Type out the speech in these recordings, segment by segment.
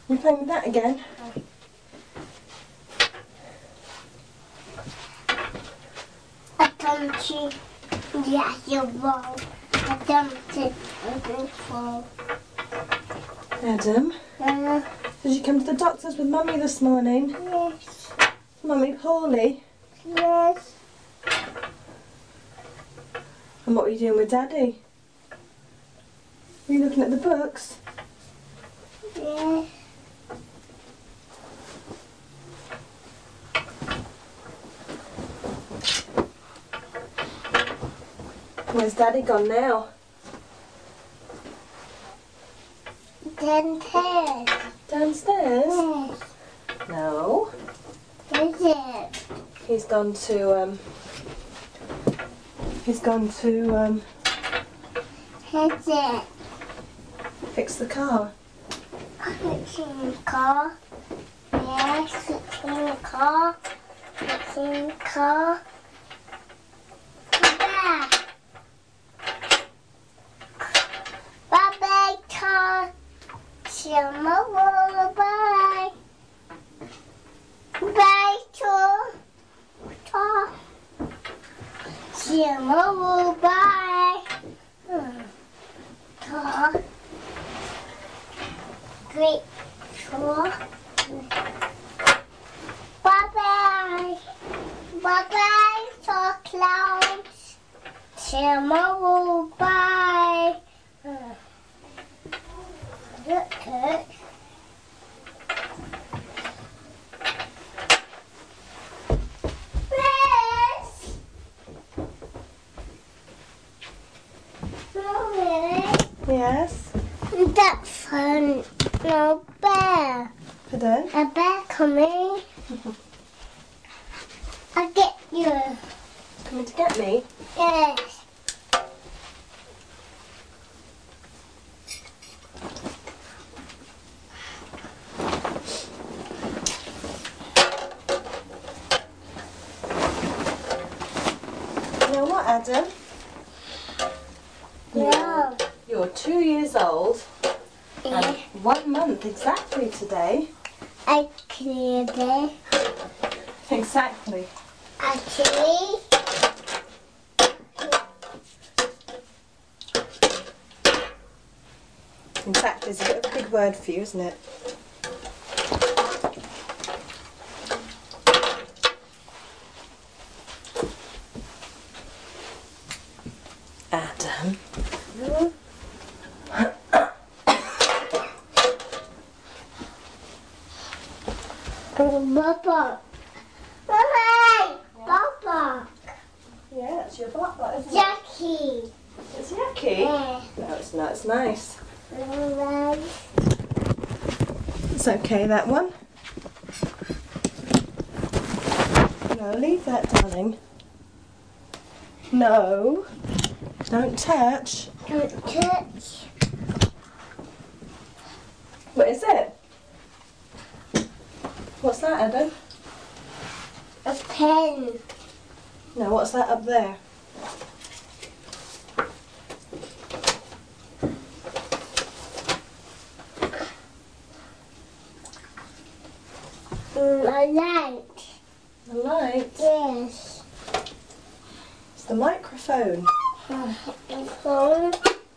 You playing with that again? I dumped you. Yeah, you're wrong. I dumped it before. Adam, did you come to the doctor's with Mummy this morning? Yes. Mummy poorly? Yes. And what were you doing with Daddy? Were you looking at the books? Yes. Where's Daddy gone now? Downstairs. Downstairs? Yes. No. Is it? He's gone to, Is it? fix the car. Fixing the car. Yes, fixing the car. Fixing the car. Bye. Bye-bye, car. See you tomorrow. Bye. Bye, car. Car. See you tomorrow. Bye. Car. Great tour. Bye-bye. Bye-bye, for clouds. Tomorrow, bye. Look it. Yes. Mommy. Yes? That's fun. No bear. Pardon? A bear coming. I'll get you. Coming to get me? Yes. You know what, Adam? No. You're 2 years old Yeah. and 1 month exactly today. I cleared it. Exactly. Actually. In fact, it's a bit of a big word for you, isn't it? Adam. Baba. Mommy. Baba. Yeah, it's your butt, isn't it? Jackie. It's yucky. Yeah. No, it's not. It's nice. Mommy. It's okay, that one. No, leave that, darling. No. Don't touch. Don't touch. What is it? What's that, Adam? A pen. No, what's that up there? A light. The light. Yes. It's the microphone. A phone.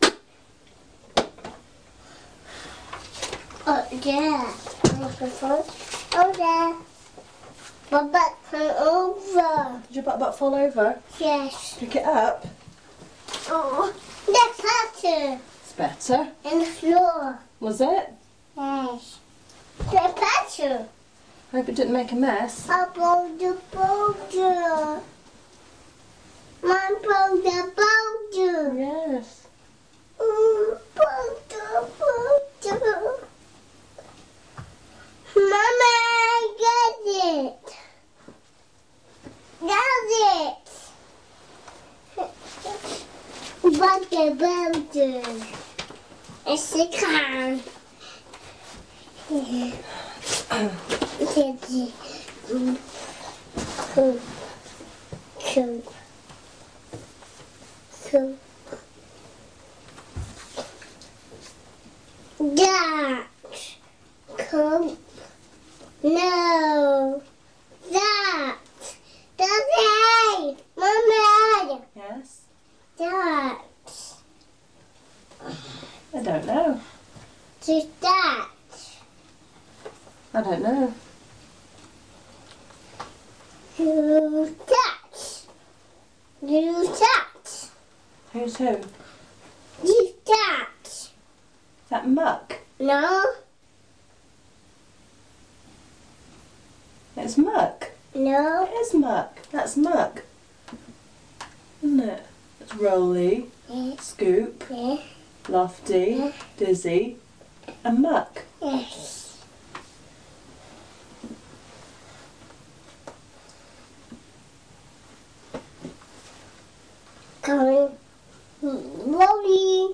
Oh, yeah. Microphone. Oh, there. Baba, come over. Did your butt fall over? Yes. Pick it up. Oh, the pattern. It's better. And the floor. Was it? Yes. The pattern. Hope it didn't make a mess. About the boulder. My boulder, boulder. Yes. Boulder, boulder. Mama, get it. Get it. Boulder, boulder. It's a car. That car. No. That. Daddy. Mummy. Yes? That. I don't know. To that. I don't know. You that. You that. Who's who? You that. Is that Muck? No. It's Muck. No. It is Muck. That's Muck. Isn't it? It's Rolly, Yes. Scoop, Yes. Lofty, Dizzy, and Muck. Yes. Coming. Rolly.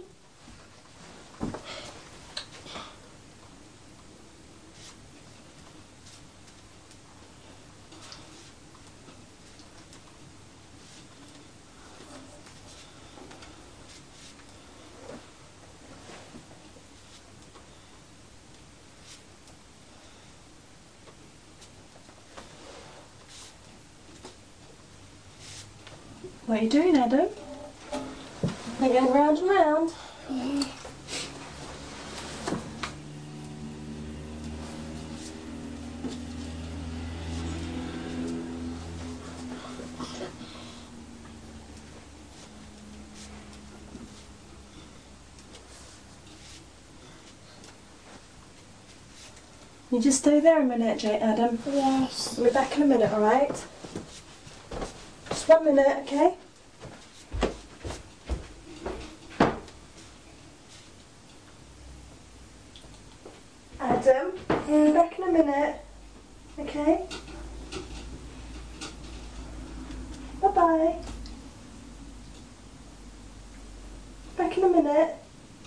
What are you doing, Adam? Are you going round and round? You just stay there a minute, Adam. Yes. I'll be back in a minute, alright? Just 1 minute, okay? Adam, I'll be back in a minute, okay? Bye-bye. Back in a minute.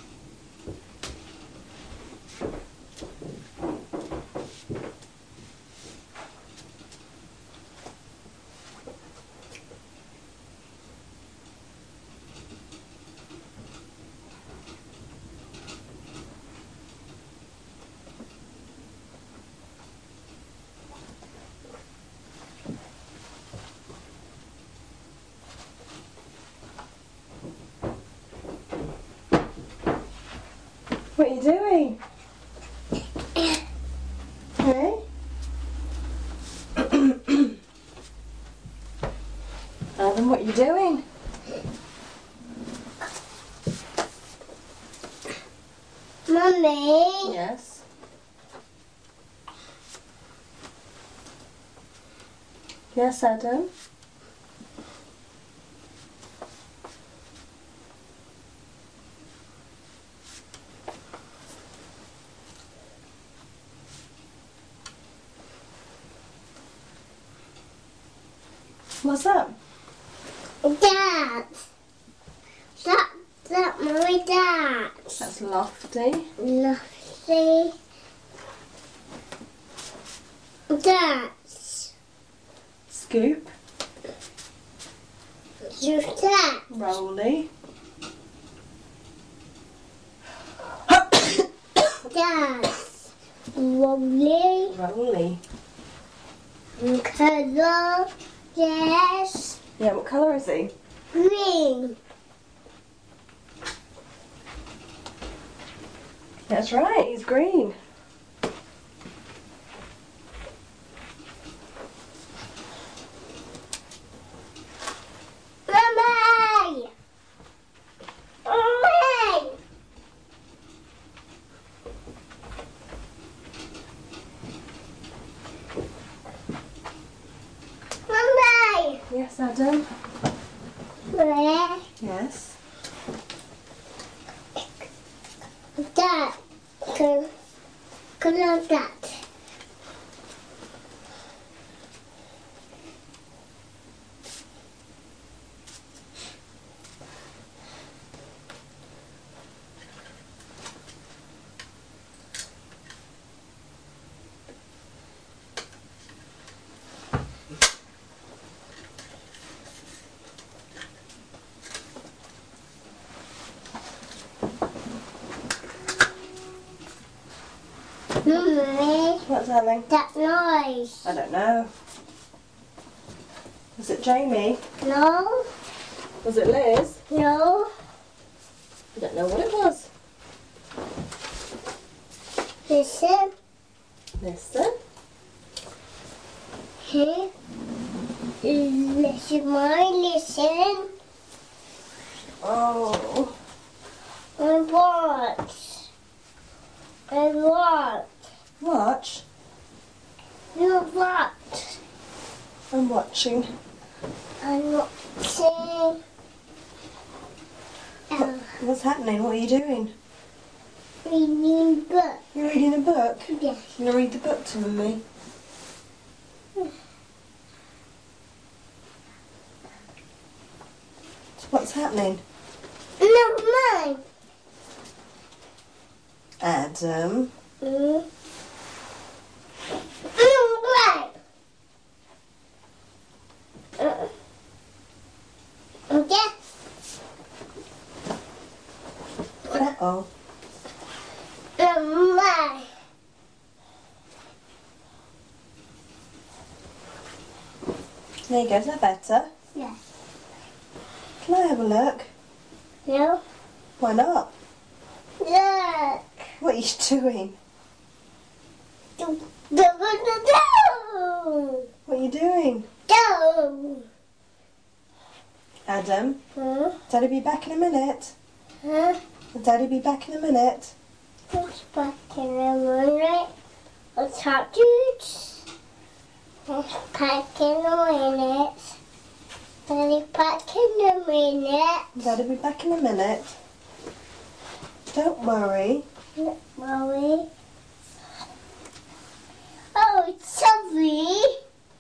What are you doing? Hey? Adam, what are you doing? Mummy. Yes. Yes, Adam? What's up? Dad. That my dad. That's Lofty. Lovely. Dad. Scoop. You dad. Rolly. Dad. Lovely. Rolly. Color. Yes. Yeah, what colour is he? Green. That's right, he's green. Mummy. Mummy. Mummy. Yes, Adam? Where? Yes. Dad. Color that. Mummy, What's darling? that noise. I don't know. Was it Jamie? No, Was it Liz? no. I don't know what it was. Listen. Listen. Here. Listen, Mommy, listen. Oh. And watch. And watch. Watch. You watch. I'm watching. I'm watching. What's happening? What are you doing? Reading book. You're reading a book? Yes. You're going to read the book to Mummy? So what's happening? No, mine. Adam. No, right. Okay. Uh-oh. Mine. There you go. Is that better? Yes. Can I have a look? No. Why not? Look. What are you doing? Do. What are you doing? Do. Adam, Huh? Daddy be back in a minute. Huh? Will Daddy be back in a minute? Who's back in a minute? What's hot dudes? Who's back in a minute? Daddy back in a minute. Daddy be back in a minute. Don't worry. Mommy. Oh, sorry.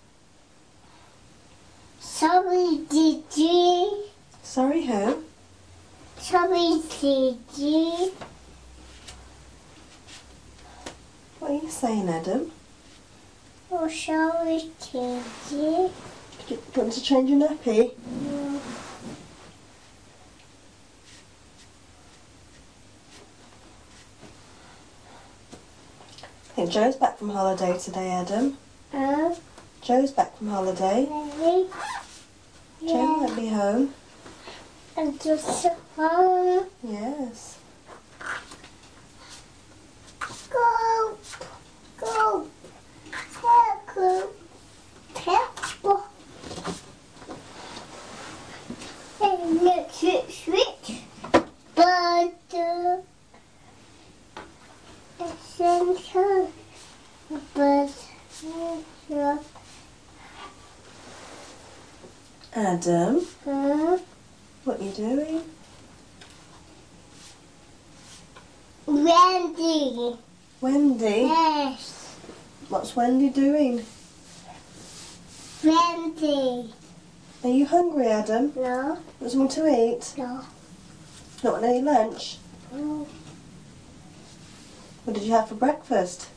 Sorry, Gigi. Sorry, who? Sorry, Gigi. What are you saying, Adam? Oh, sorry, Gigi. Do you want to change your nappy? No. I think Joe's back from holiday today, Adam. Joe's back from holiday. Ready? Joe might be home. And just home. Yes. Go. Go. Go. Pepper. And let's switch. Butter. Essential. Butter. Adam, Huh? what are you doing? Wendy. Wendy? Yes. What's Wendy doing? Wendy. Are you hungry, Adam? No. Want something to eat? No. Not want any lunch? No. What did you have for breakfast?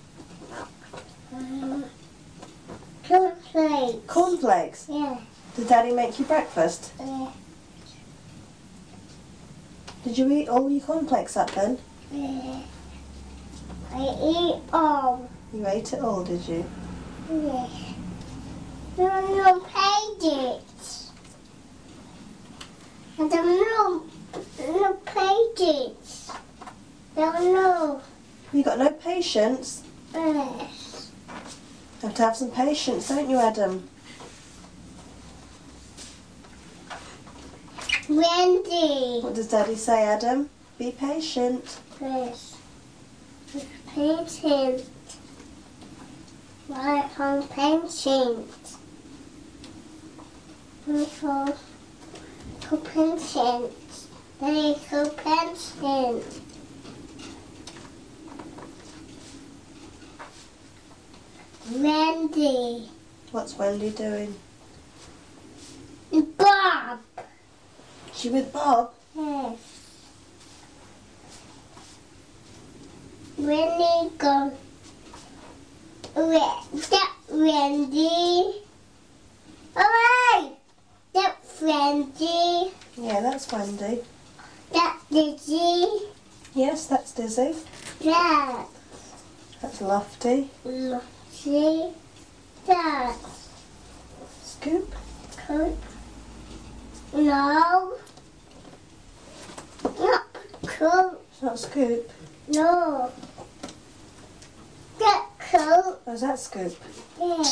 Cornflakes. Cornflakes? Yeah. Did Daddy make you breakfast? Did you eat all your cornflakes up then? I eat all. You ate it all, did you? Yeah. No pages. I don't know. No pages. Don't know. You got no patience? Yes. You have to have some patience, don't you, Adam? Wendy. What does Daddy say, Adam? Be patient. Yes. Painting. Why on painting? Because painting. They go painting. Wendy. What's Wendy doing? Bob. She with Bob? Yes. Wendy go. That Wendy. Alright. That Wendy. Yeah, that's Wendy. That Dizzy. Yes, that's Dizzy. That. That's Lofty. Lofty. That. Scoop. Scoop. No. Not scoop. It's not scoop. No. That scoop. Oh, is that scoop? Yeah.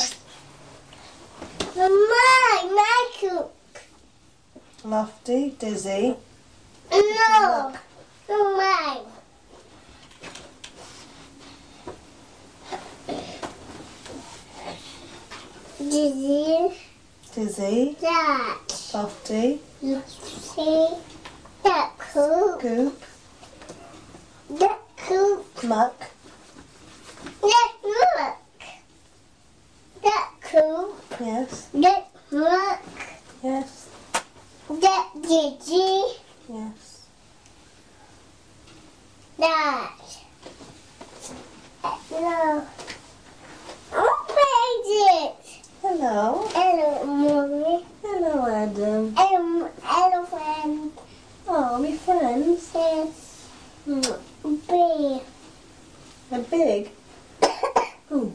My scoop. Lofty. Dizzy. No. Mine. Dizzy. Dizzy. That. Lofty. Lofty. That scoop. Scoop. That scoop. Muck. That look. That scoop. Yes. That look. Yes. That dizzy. Yes. That. No. What page it? Hello. Hello, Mommy. Hello, Adam. Elephant. Oh, we friends. Yes. Mm. B. They're big. Ooh.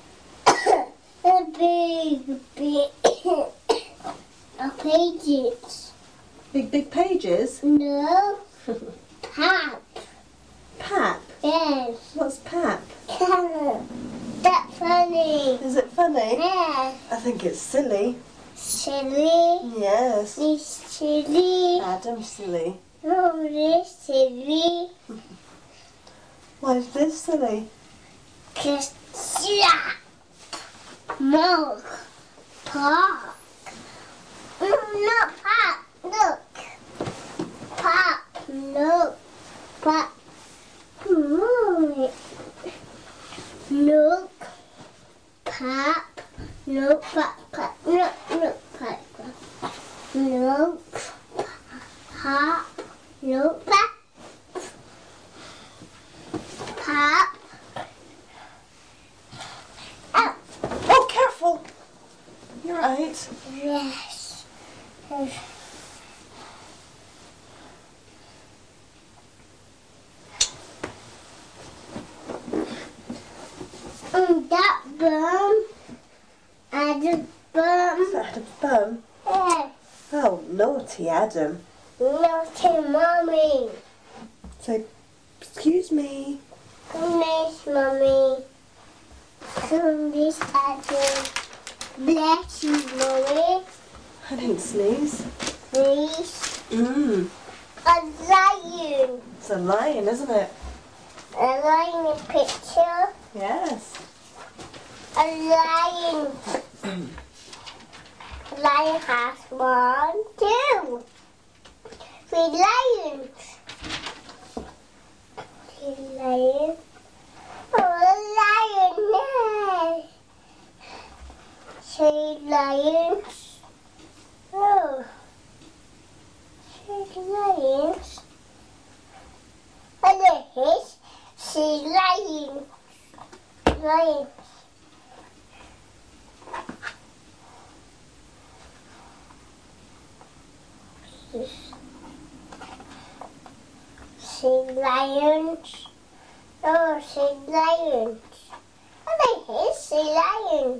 A big. A pages. Big pages. No. Pop. Pap. Yes. What's pap? That's funny. Is it funny? Yes. I think it's silly. Silly. Yes. This silly. Adam's silly. Oh, this silly. Why is this silly? Cause slap. Milk. Pop. Not pop. Look. Pop. No. Pop. Look. Pop. No. Pop. Pop. No. No. Pop. No. Pop. No. Pop. Pop. Oh. Oh, careful. You're right. Yes. That bum. Adam's bum. Is that Adam's bum? Yeah. Oh, naughty Adam. Naughty Mommy. Say, excuse me. Miss Mommy. Miss Adam. Bless you, Mommy. I didn't sneeze. Please. Mmm. A lion. It's a lion, isn't it? A lion picture. Yes. A lion. A lion has 1, 2. 3 lions. 3 lions. Oh, a lion. Yay. 3 lions. Oh. 3 lions. And there's 3 lions. Lions. See lions. Oh, see lions. And I hear see lions.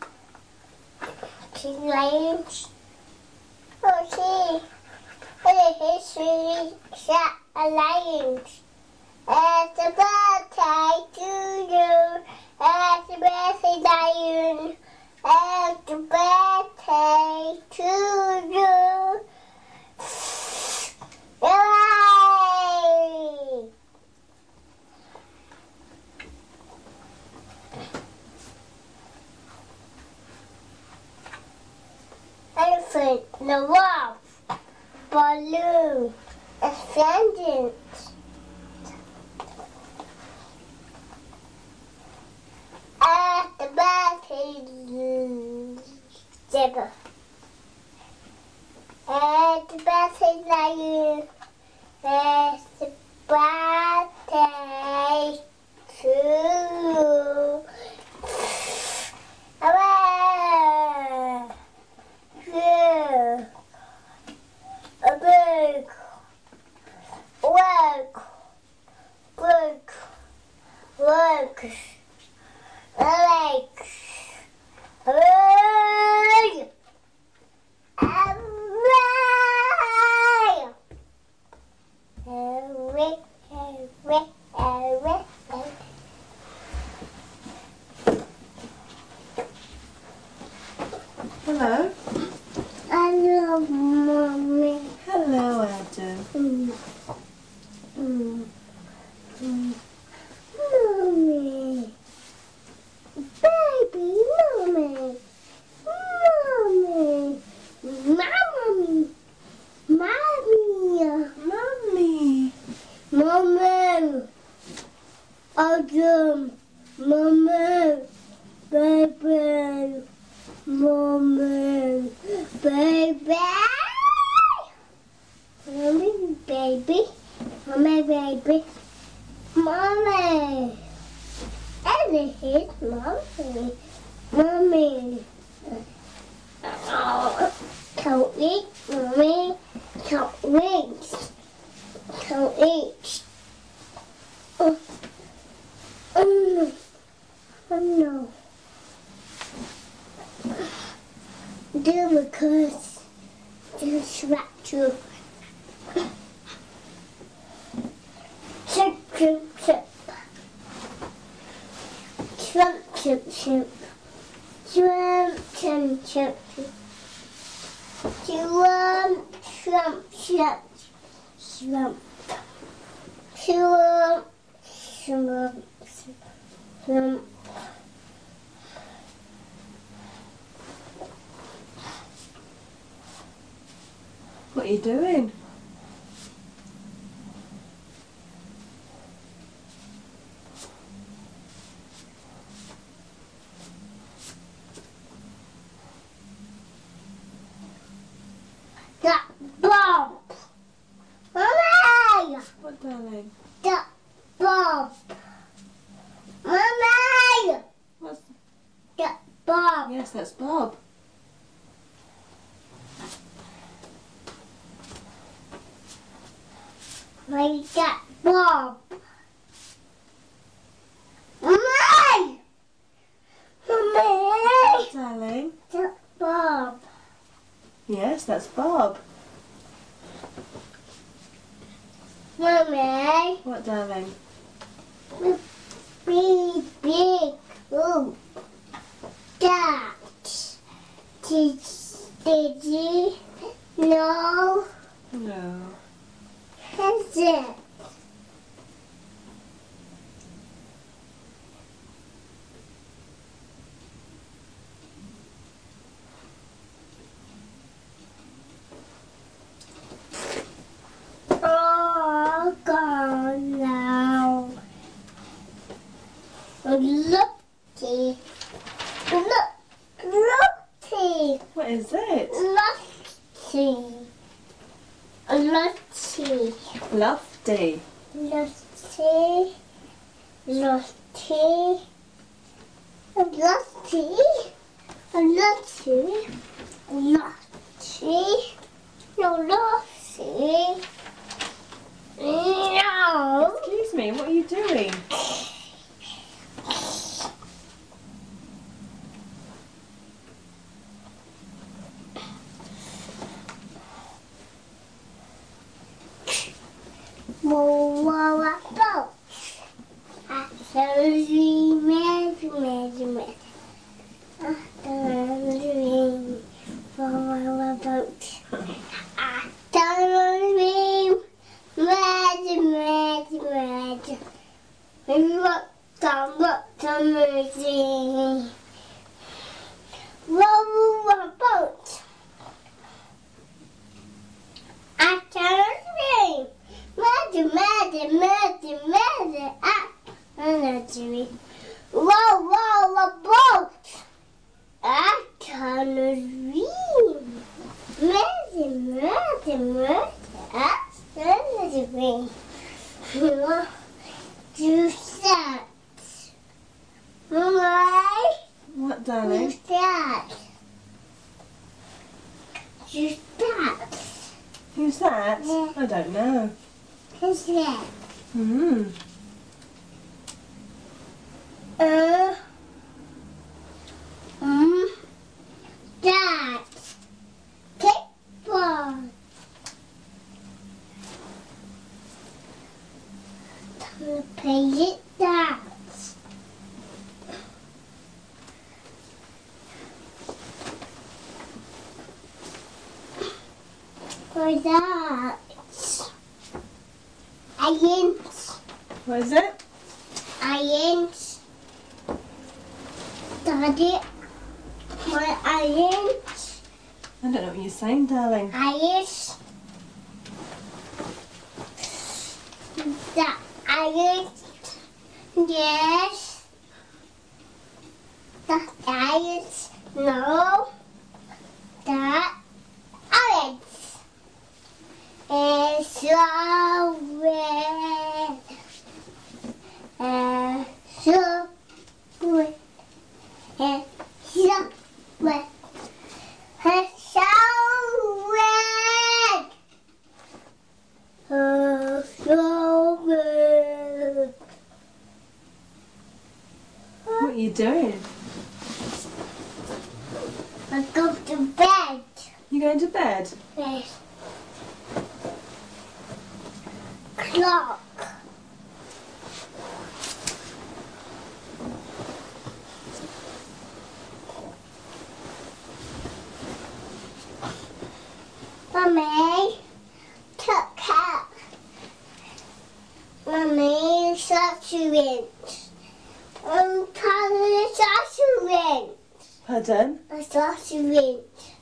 See lions. Oh, see. And I hear see lions. Happy birthday to you. Happy birthday, lion. Happy birthday to you. Hooray! Elephant, the wolf, balloon, ascendant. At the back is zebra. At the back is lion. At the birthday to you. Hooray! Yeah. A big work. Alex. Hooray! Hooray! Hooray! Hooray! Hooray! Hello. Hello, Mommy. Hello, Adam. Mommy. Baby, Mommy. Mommy. Mommy. Mommy. Mummy. Mommy. Adam. Mommy. Baby. Mommy. Baby. Mommy, baby. Mommy, baby. Mommy. And here's Mommy. Mommy. Can't eat, Mommy. Can't eat. Can't eat. Oh no. Oh no. Do because just wrapped you. Chip, chip, chip. Shrimp, chip, chip. Shrimp, chip, chip. Shrimp, shrimp, shrimp. Shrimp. Shrimp, shrimp, shrimp. What are you doing? That Bob. Mommy. What, darling? That Bob. Mommy. What's... That Bob. Yes, that's Bob. Like that Bob. Mommy. Mommy. What, darling? That Bob. Yes, that's Bob. Mommy. What, darling? Big, big. Ooh. That. Did you know? No. Is it? Oh, gone now. Looky. Looky. What is it? Lofty. Lofty. Lofty. Lofty. Lofty. Lofty. Lofty. Lofty. No, Lofty. No. Excuse me, what are you doing? Boat. I saw the measurement. After the dream for a boat. I saw the measurement. We walked on the mercy. Row a boat. I saw the dream. Magic, energy. Whoa, a boat. I can dream. Magic, energy. You said. Mommy. What, darling? You said. You said. Who's that? Yeah. I don't know. Who's that? Hmm. was that? Irons. What is it? Irons. Daddy, my irons. I don't know what you're saying, darling. Irons. The irons. Yes. The irons. No. The irons. It's so red. So red. It's so red. It's so red. So red. What are you doing? I go to bed. You going to bed? Yes. Clock. Mummy, took out. Mummy, sausage. Sausage. Pardon? A sausage.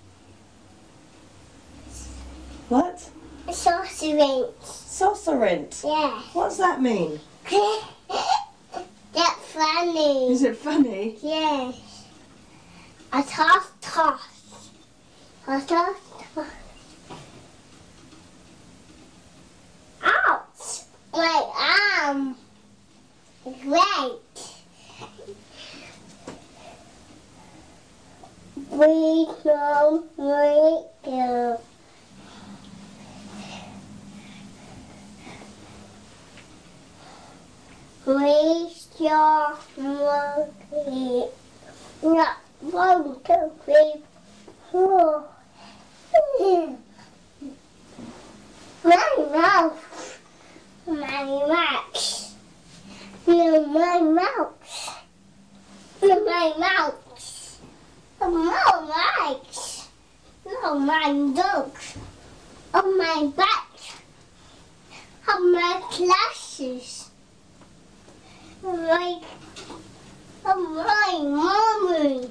What? A sausage. Saucerant. Yeah. What's that mean? That's funny. Is it funny? Yes. A toss. A toss. Ouch! My arm. Great. We don't wait you. Raise your monkey. Not 1, 2, 3, 4. My mouth. My mouse. No, my mouse. My mouse. No, mice. No, my dog. On my back. On my glasses. My mommy.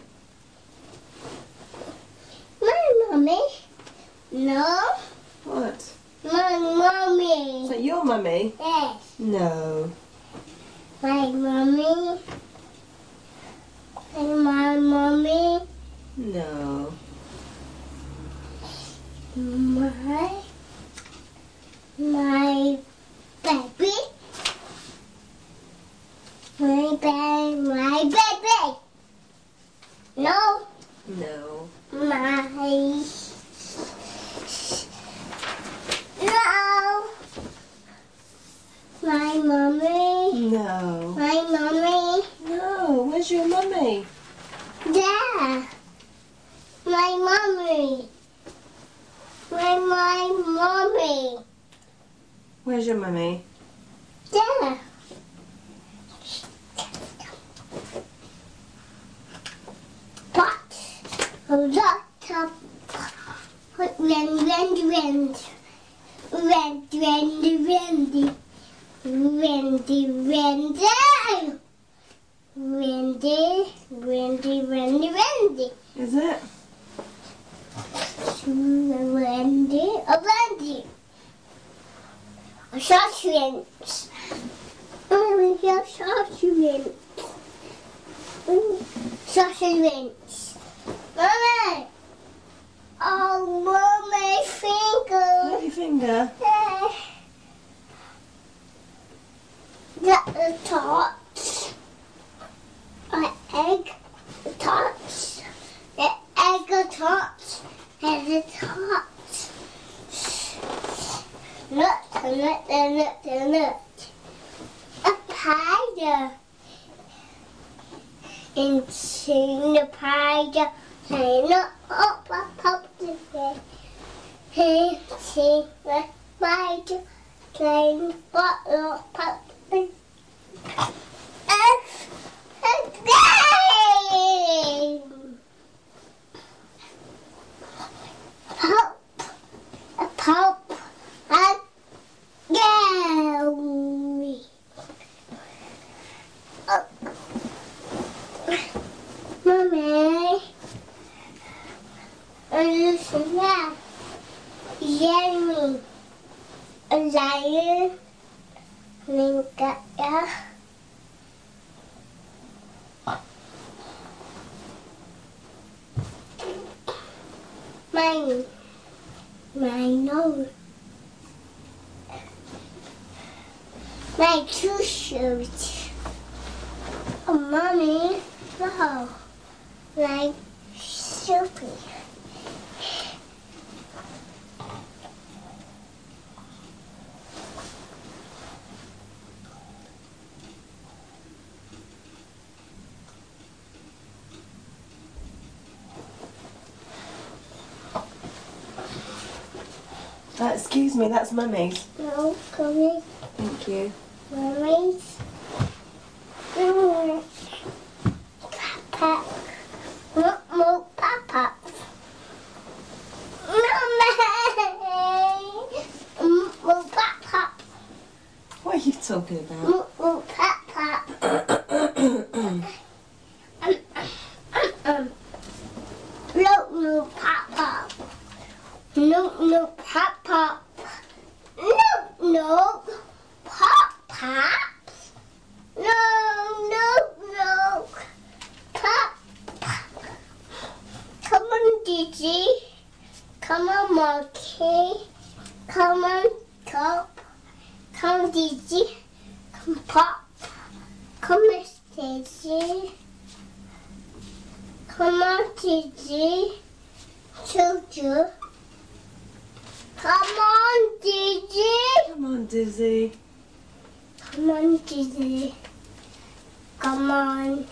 My mommy. No. What? My mommy. Is that your mummy? Yes. No. My mommy. And my mommy. No. My baby. My baby. No. No. No. My mommy. No. My mommy. No. Where's your mummy? There. My mommy. My mommy. Where's your mummy? There. Pot. A lot of wind. Windy. Is it? Windy. A sausage. Sausage. Mommy. Oh, my finger. Let your finger. The tots. An egg. The tots. The egg tots. And the tots. Nut. A spider. Into the spider. Say no up the bed. He see the spider. Say bottle pop the Pop. Yeah. My nose. My two shoes. Oh, Mommy. No. My soupy. Excuse me, that's Mummy's. No, coming. Thank you. Mummy's. Papa. No, Papa. No, Papa. What are you talking about? No, Papa. No, Papa. No, Papa. No, Papa. No, Papa. Come on, Gigi. Come on, Monkey. Come on, Top. Come, Gigi. Come, Pop. Come, Stacy. Come on, Gigi. Choo-choo. Come on, Gigi. Come on, Dizzy. Come on, Gigi. Come on.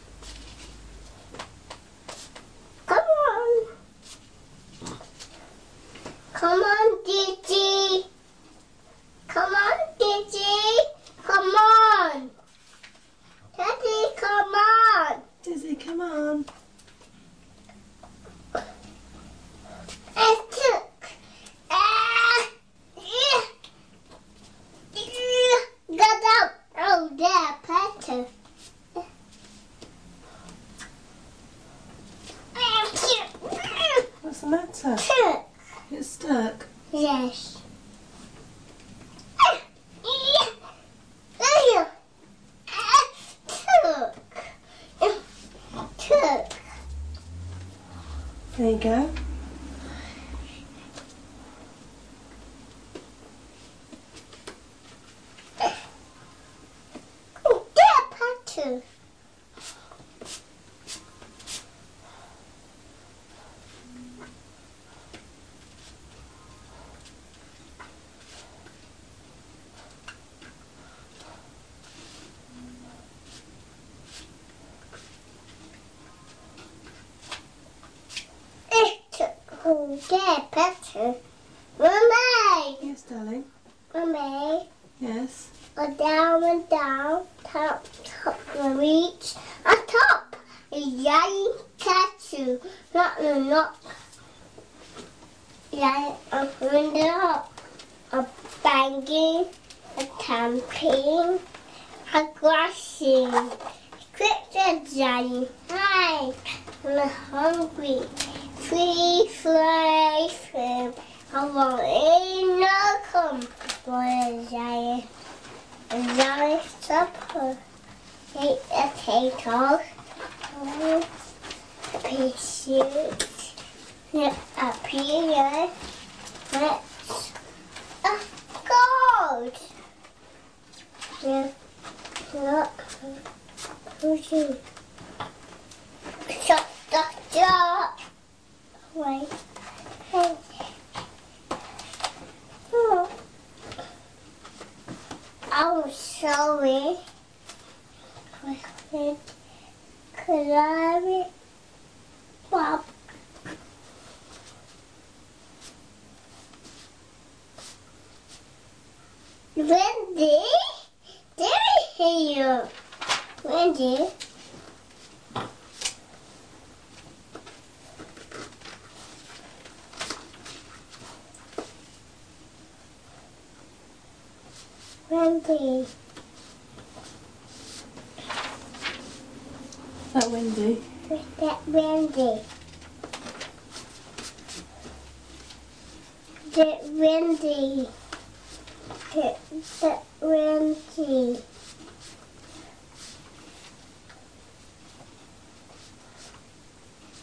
Come on. Come on, Gigi. Come on, Gigi. Come on. Daddy, come on. Dizzy, come on. I took. Get out. Oh, there, Peter. What's the matter? Took. It's stuck. Yes. Took. There you go. There, Peter. Oh, there, Peter. Mommy. Yes, darling. Mommy. Yes. Go down and down. Top, reach. A top. A giant statue. Not. Giant open it up. A banging. A camping. A grassing. Quick the giant. Hi. I'm hungry. Free fly swim. I want in no come for a giant. A giant supper. Eat potatoes. A pea-shoot. A peanut. Let's gold. Yeah. Look. Who's you? Shut the door. Wait. Oh. I'm sorry. Could I Bob? Wendy? There here. Wendy? Wendy. Is that Wendy? Where's that Wendy? That Wendy. That Wendy.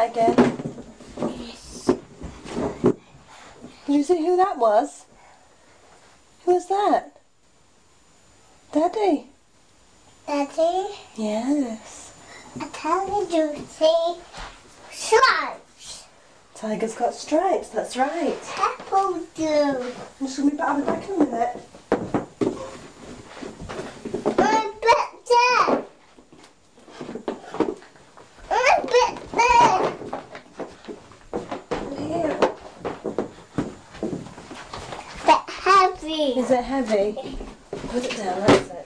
that again? Yes. Did you see who that was? Who was that? Daddy? Daddy? Yes. I told you to see stripes. Tiger's got stripes, that's right. Apple do. I'm just going to be back in a minute. I bet that. I bet that. Here. But heavy. Is it heavy? Put it down, that's it.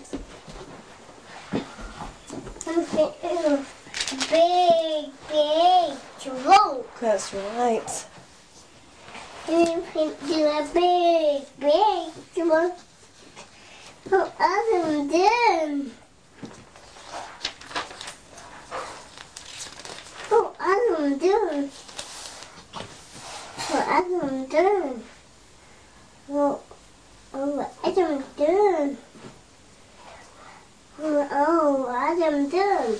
Big trunk. That's right. You can do a big trunk. What other do? What other do? What other do? What other do? Oh, Adam done.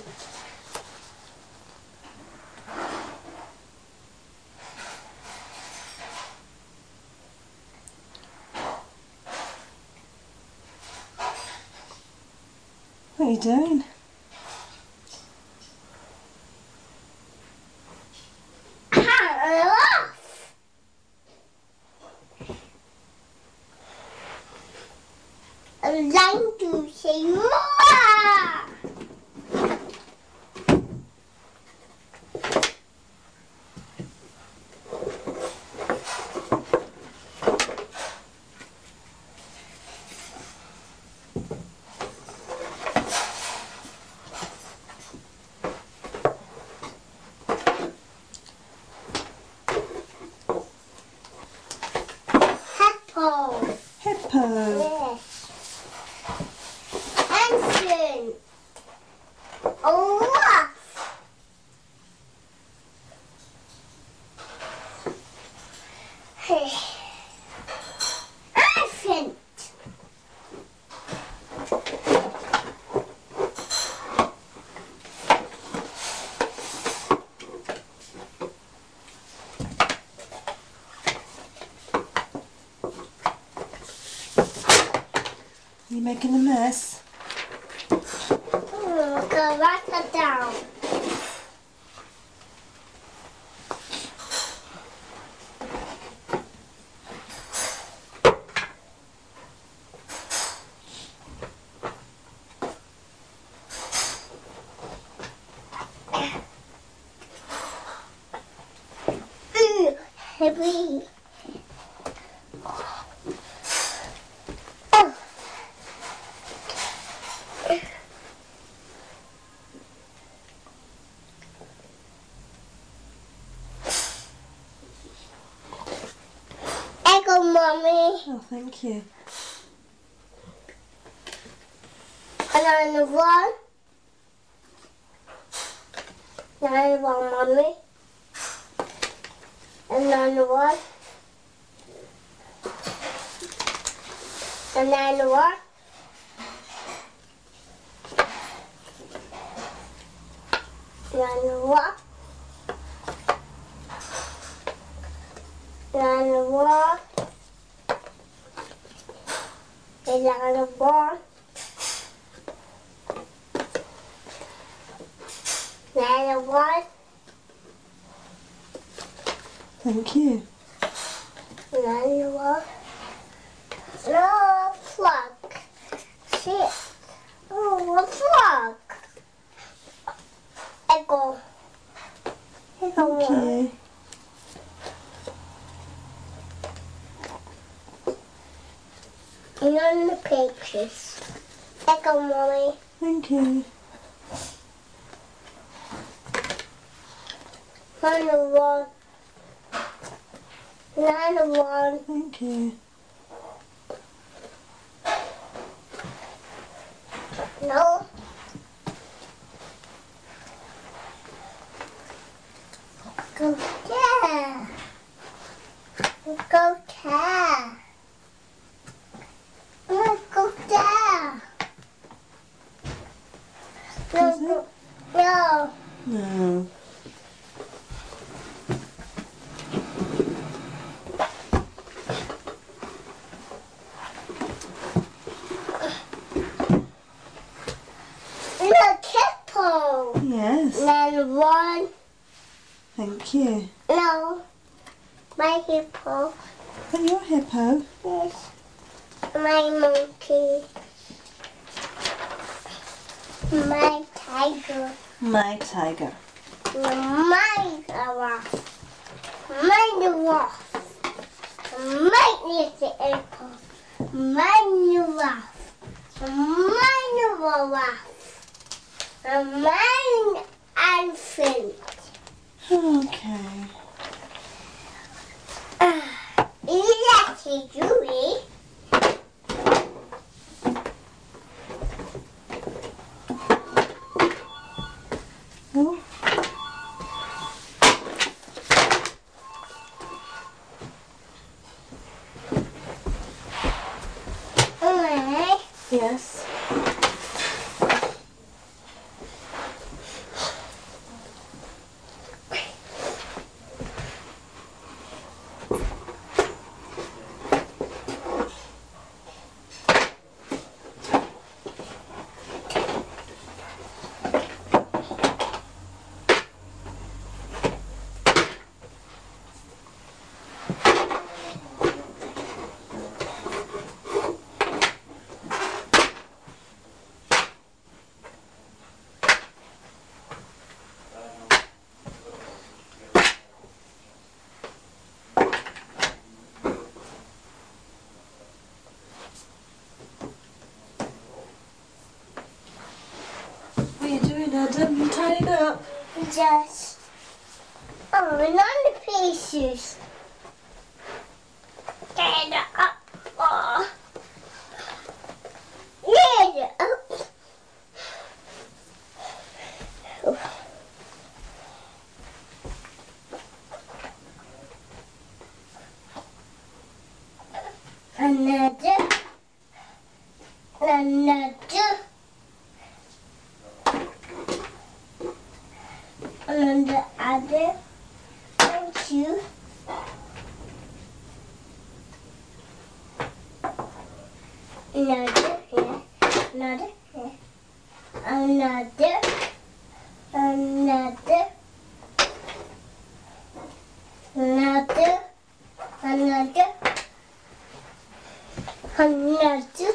What are you doing? I'm trying to say more. Hippo. Yes. Elephant. Giraffe. Elephant. Are you making a mess? Go right down. Heavy. Echo, Mommy. Oh, thank you. Another one. Another one, Mommy. Another one. Another one. Another one. Another one. Another one. Another one. Thank you. Another one. No frog. Shit. Oh, a frog. Echo. Echo. Thank you. And on the pictures. Echo, Mommy. Thank you. Another one. Another one. Thank you. No. Go there. Go there. Go there. Is it? No. No. you. No. My hippo. But you're a hippo. Yes. My monkey. My tiger. My tiger. My giraffe. My giraffe. My little apple. My giraffe. My giraffe. My elephant. Okay. Yes, Julie. Oh. Yes. What are you doing, Adam? You tidying up? Just banana pieces. Get it up. Oh. Get it up. Another. And the other. Thank you. Another here. Another here. Another. Another. Another. Another. Another.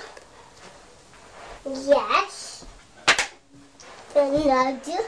Yes. Another.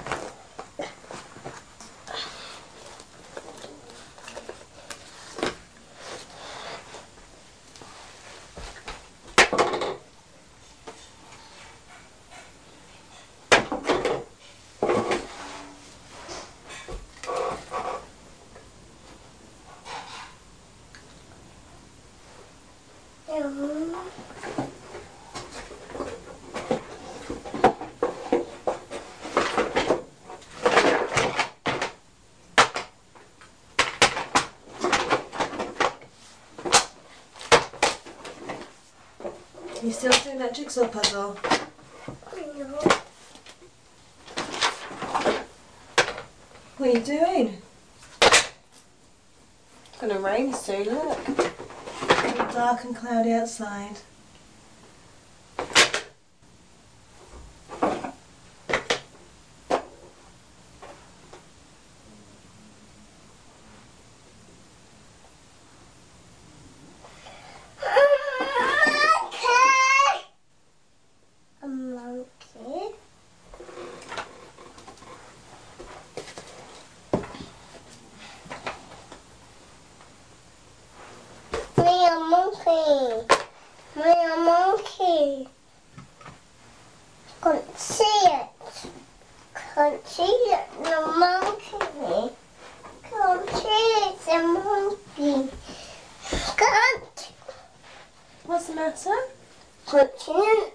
You still doing that jigsaw puzzle? What are you doing? It's going to rain soon, look. It's dark and cloudy outside. Monkey. Can't see it. Can't see it. The monkey. Can't see it. The monkey. Can't. What's the matter? Can't see it.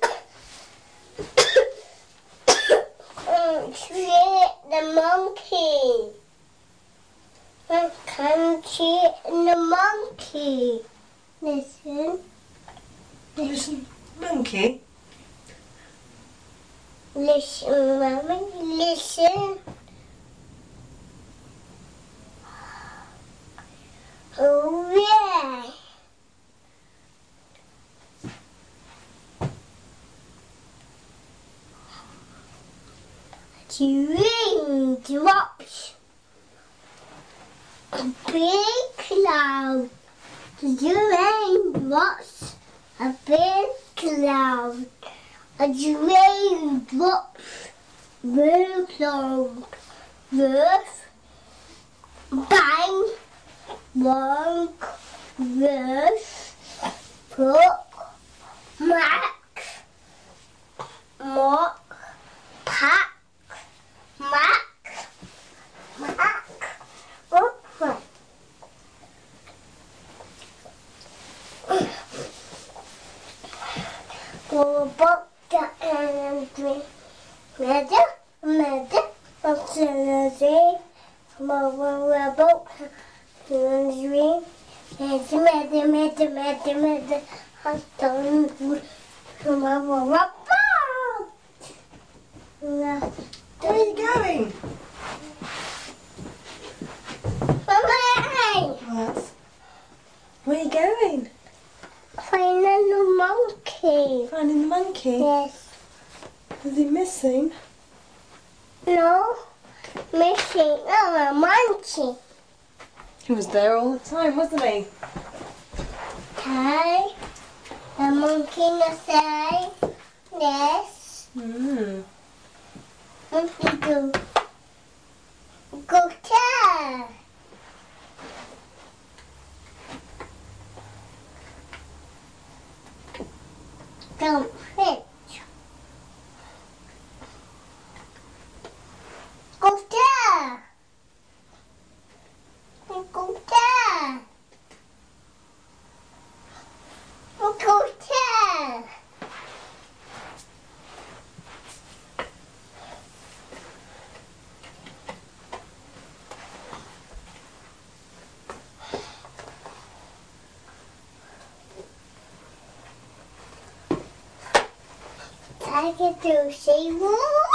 Can't see it. The monkey. I can't see it. The monkey. Listen. Listen, monkey. Listen, Mommy, listen. Oh, yeah. Raindrops. big cloud. The raindrops, a big cloud. A raindrops, big cloud. With bang, bang, with book, Mac, mock, pack, Mac, what? Go back to energy. Mother, what's energy? Mother, about energy. Mother, I'm done. Mother, Where are you going? What? Where are you going? Finding the monkey. Finding the monkey? Yes. Is he missing? No. Missing a monkey. He was there all the time, wasn't he? Okay. The monkey will say yes. Monkey go. Go there. Don't fit. Go there. Go there. Go there. I get to say wow.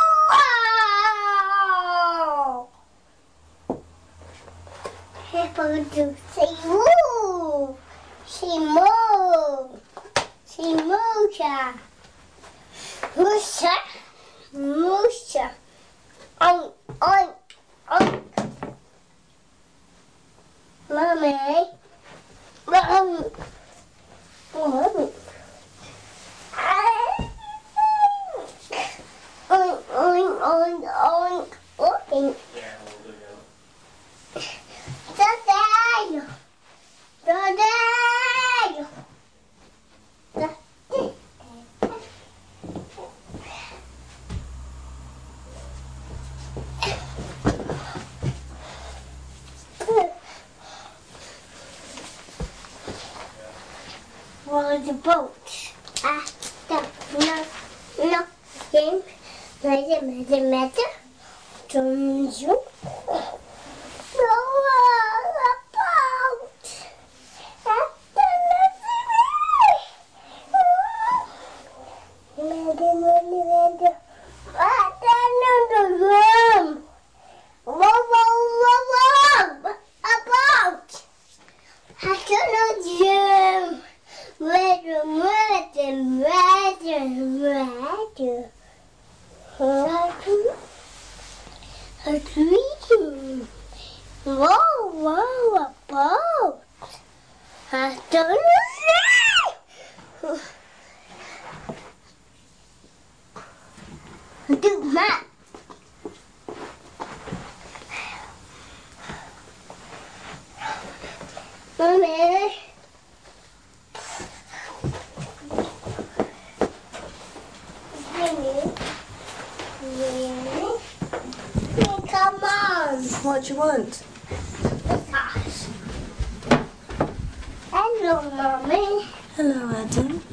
I get to say woo. Say moo. Say moocha. Moocha. Moocha. On. Mommy. Mom. On. Well, the boat. No. Game. Matter. Don't you? A dream. Whoa, a boat. I don't know. Do that. Mommy. Come on. What do you want? Hello, Mommy. Hello, Adam.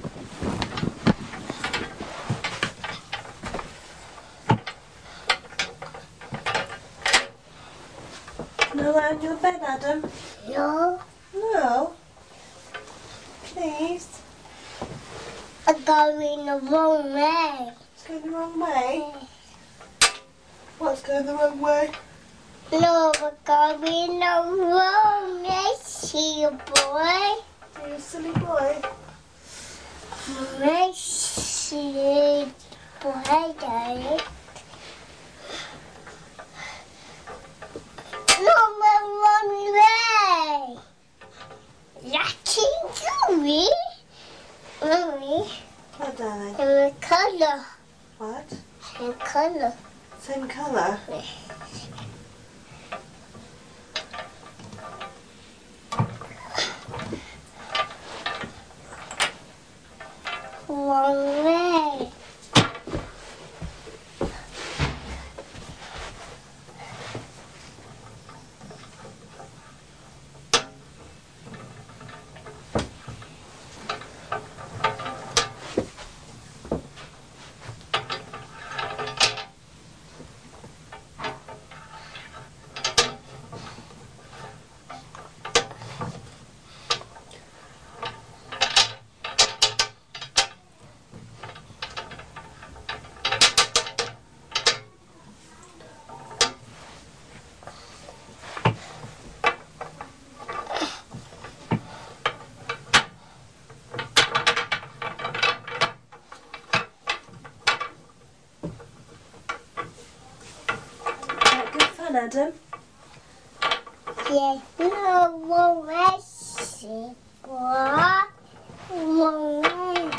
No, on your bed, Adam. No. No. Please. I'm going the wrong way. It's going the wrong way. What's going the wrong way? No, we're going the wrong way, silly boy. You're a silly boy. My silly boy, Daddy. Mommy, way. Lucky Mommy. Mommy. What, darling? Same colour. What? Same colour. Same colour? One way. Adam? Yeah, no more racing. What? More.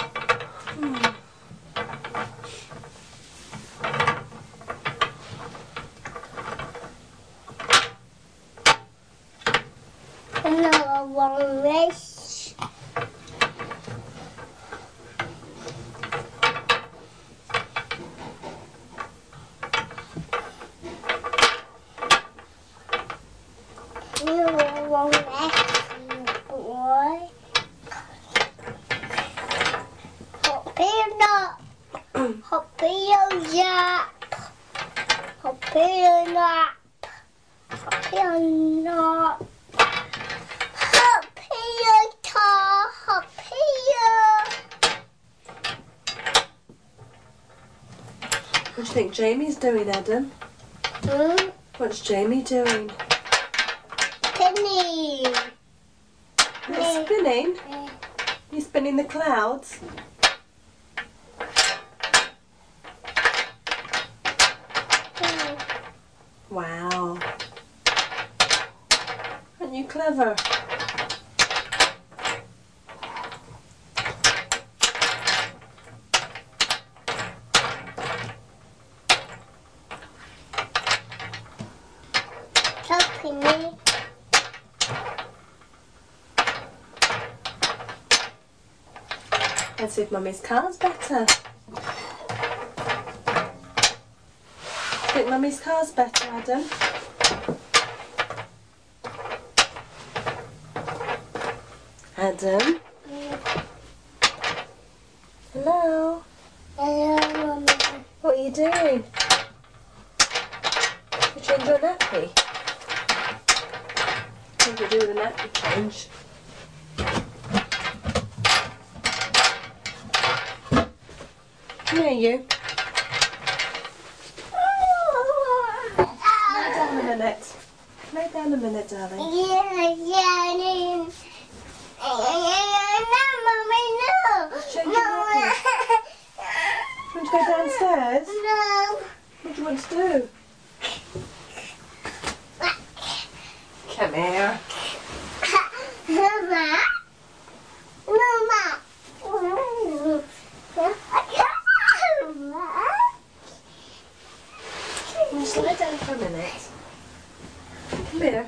No more race. Boy. Hoppy up. Hoppy up. Hoppy up. Hoppy top. Hoppy up. What do you think Jamie's doing, Adam? What's Jamie doing? Spinning. He's spinning? He's spinning the clouds? Wow. Aren't you clever? Helping me. Let's see if Mummy's car's better. Think Mummy's car's better, Adam? Adam? Hello? Hello, Mummy. What are you doing? You changing your nappy? What do you do with a nappy change? Come here, you. Lay down a minute. Lay down a minute, darling. Yeah. No, Mummy, no. Change your nappy. Do you want to go downstairs? No. What do you want to do? Come here. Mama. Can you just lie down for a minute? Come here.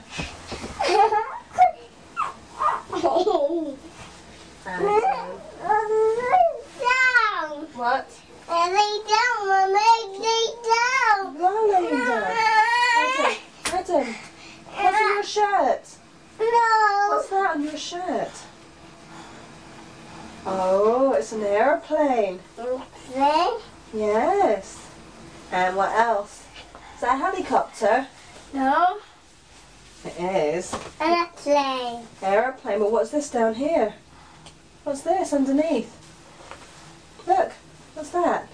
Down. What? Lay down, Mummy. Lay down. You are laying down. Adam, what's on your shirt? No. What's that on your shirt? Oh, it's an aeroplane. Okay. Yes. And what else? Is that a helicopter? No. It is. And a plane. Aeroplane. Well, what's this down here? What's this underneath? Look. What's that?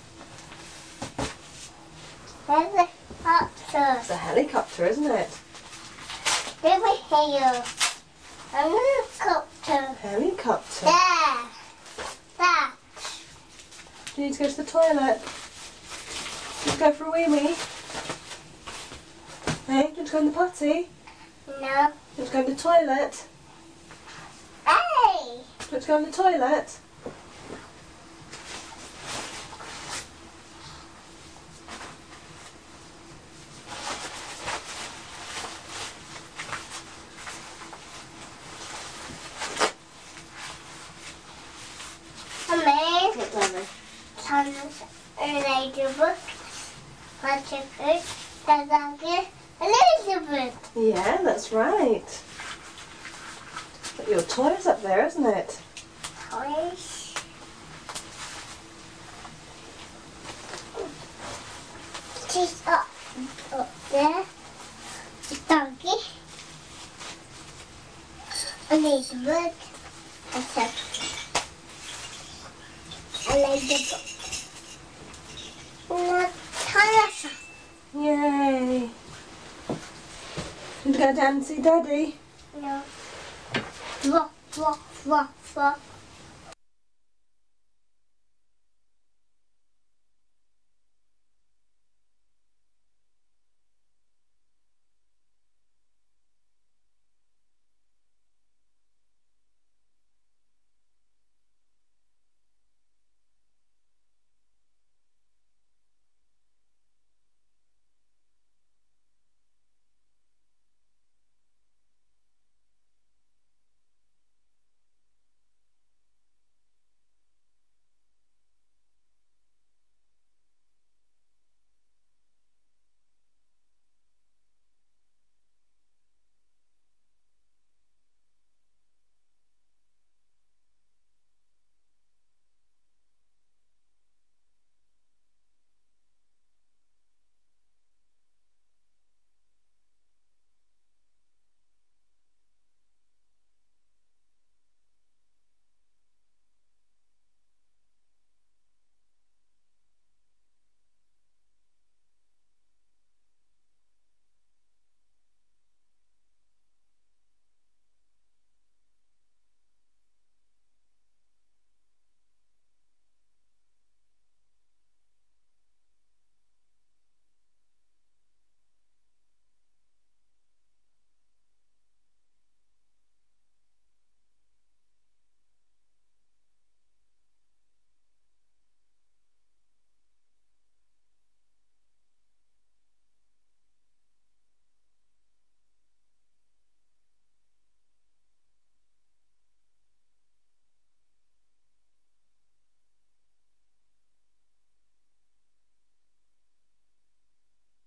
Helicopter. It's a helicopter, isn't it? Over here. A helicopter. Helicopter. There. That. Do you need to go to the toilet? Just go for a wee wee. Hey, do you want to go in the potty? No. Do you want to go in the toilet? Hey! Do you want to go in the toilet? Mummy, What, darling? Thomas Elizabeth, Patrick, Daddy, Elizabeth. Yeah, that's right. Got your toys up there, isn't it? Toys. She's up there. Doggy. Elizabeth. Elizabeth. Natasha. Yay. Want to go down and see Daddy? No. Walk, walk, walk, walk.